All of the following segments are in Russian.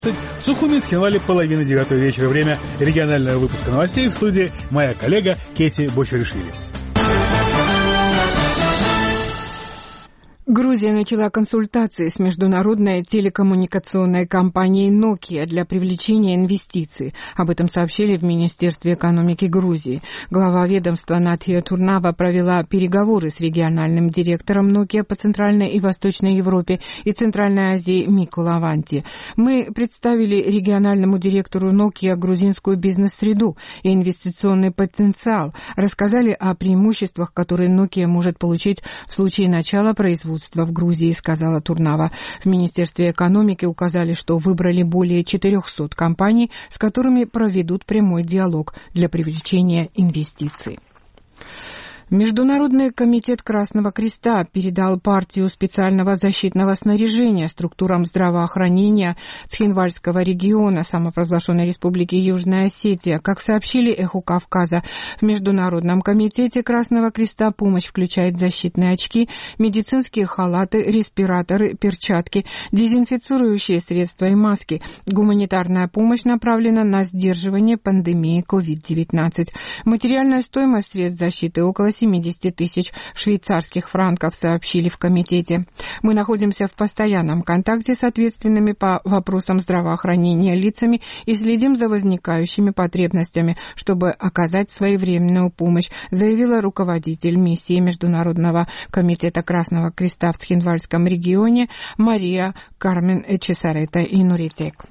В Сухуми схинвали половины 9 вечера. Время регионального выпуска новостей. В студии моя коллега Кети Бочаришвили. Грузия начала консультации с международной телекоммуникационной компанией Nokia для привлечения инвестиций. Об этом сообщили в Министерстве экономики Грузии. Глава ведомства Натхия Турнава провела переговоры с региональным директором Nokia по Центральной и Восточной Европе и Центральной Азии Мику Лаванти. Мы представили региональному директору Nokia грузинскую бизнес-среду и инвестиционный потенциал, рассказали о преимуществах, которые Nokia может получить в случае начала производства в Грузии, сказала Турнава. В Министерстве экономики указали, что выбрали более 400 компаний, с которыми проведут прямой диалог для привлечения инвестиций. Международный комитет Красного Креста передал партию специального защитного снаряжения структурам здравоохранения Цхинвальского региона самопровозглашенной республики Южная Осетия. Как сообщили «Эхо Кавказа», в Международном комитете Красного Креста помощь включает защитные очки, медицинские халаты, респираторы, перчатки, дезинфицирующие средства и маски. Гуманитарная помощь направлена на сдерживание пандемии COVID-19. Материальная стоимость средств защиты около 70 тысяч швейцарских франков, сообщили в комитете. Мы находимся в постоянном контакте с ответственными по вопросам здравоохранения лицами и следим за возникающими потребностями, чтобы оказать своевременную помощь, заявила руководитель миссии Международного комитета Красного Креста в Цхинвальском регионе Мария Кармен Чесарета Инуритек.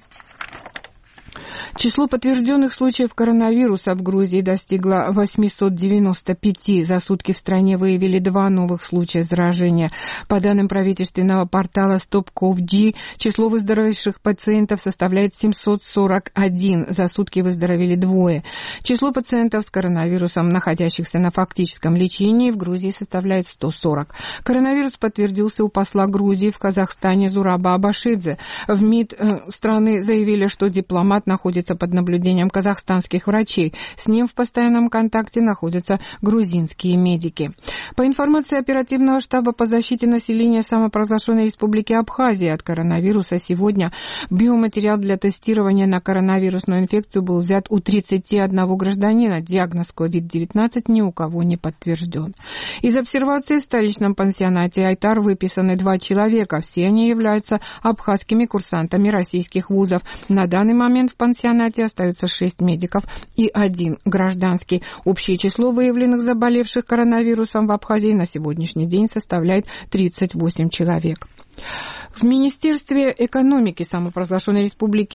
Число подтвержденных случаев коронавируса в Грузии достигло 895. За сутки в стране выявили 2 новых случая заражения. По данным правительственного портала Stop.gov, число выздоровевших пациентов составляет 741. За сутки выздоровели 2. Число пациентов с коронавирусом, находящихся на фактическом лечении, в Грузии составляет 140. Коронавирус подтвердился у посла Грузии в Казахстане Зураба Абашидзе. В МИД страны заявили, что дипломат находится под наблюдением казахстанских врачей. С ним в постоянном контакте находятся грузинские медики. По информации оперативного штаба по защите населения самопровозглашенной республики Абхазия от коронавируса, сегодня биоматериал для тестирования на коронавирусную инфекцию был взят у 31 гражданина. Диагноз COVID-19 ни у кого не подтвержден. Из обсервации в столичном пансионате Айтар выписаны 2 человека. Все они являются абхазскими курсантами российских вузов. На данный момент в пансионате остаются 6 медиков и 1 гражданский. Общее число выявленных заболевших коронавирусом в Абхазии на сегодняшний день составляет 38 человек. В Министерстве экономики самопровозглашенной республики